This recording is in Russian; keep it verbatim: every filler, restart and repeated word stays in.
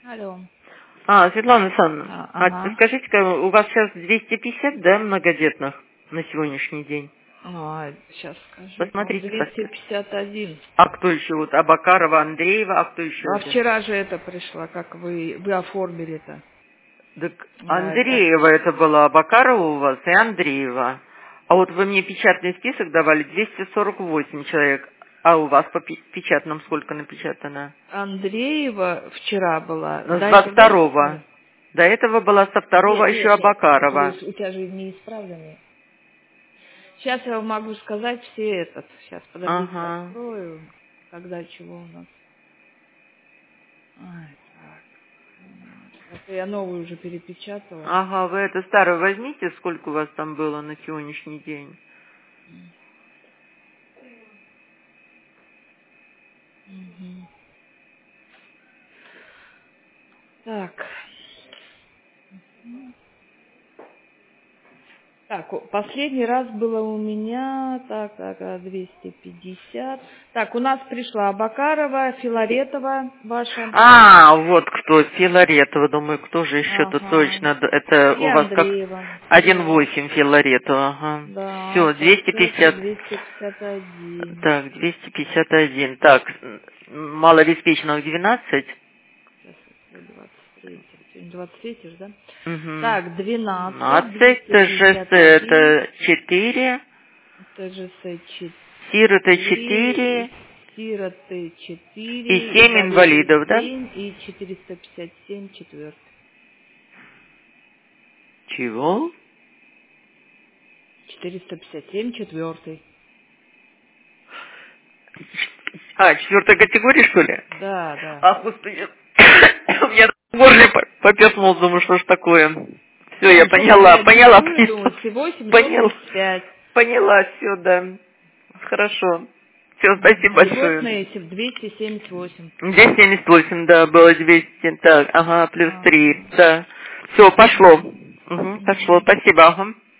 Алло. А, Светлана Александровна, А, ага. а скажите-ка, у вас сейчас двести пятьдесят, да, многодетных на сегодняшний день? А, сейчас скажу. Посмотрите, двести пожалуйста. пятьдесят один. А кто еще? Вот Абакарова, Андреева, а кто еще? А Это? вчера же это пришло, как вы, вы оформили это. Так А, так, Андреева это была, Абакарова у вас и Андреева. А вот вы мне печатный список давали, двести сорок восемь человек. А у вас по пи- печатным сколько напечатано? Андреева вчера была. Ну, До Со этого есть? второго. До этого была со второго Нет, еще нет, нет. Которые Абакарова. у тебя же не исправлены. Сейчас я вам могу сказать все этот. Сейчас, подождите, Ага. открою. Когда чего у нас. Ай, так. Это я новую уже перепечатала. Ага, вы это старое возьмите, сколько у вас там было на сегодняшний день. Мгм. Так. Так, о, последний раз было у меня, так, так, а, двести пятьдесят. Так, у нас пришла Абакарова, Филаретова ваша. А, вот кто, Филаретова, думаю, кто же еще тут Ага. точно, это И у вас как Андреева. один Да. восемь Филаретова, ага. Да, Все, двести получается пятьдесят. двести пятьдесят один. Так, двести пятьдесят один. Так, м, малообеспеченных двенадцать. Сейчас, двадцать три. Сегодня двадцать три же, да? Угу. Так, двенадцать, двенадцать, двести ТЖС пятьдесят один. это четыре, ТЖС СИР это четыре, четыре Сироты и четыре, семь инвалиды инвалидов, да? семь и четыреста пятьдесят семь четвертый. Чего? четыреста пятьдесят семь четвертый. А, четвертая категория, что ли? Да, да. Ах, господи, у меня в горле по- поперхнуло, думаю, что ж такое. Все, я Ну, что-то поняла, я поняла, диктую, поняла, думаю, всего семьсот поняла, тридцать пять. поняла, все, да. Хорошо. Все, спасибо большое. Животные двести семьдесят восемь. двести семьдесят восемь, да, было двести, так, ага, плюс три, Ага. да. Все, пошло. Мгм. Угу, пошло, Мгм. спасибо, ага.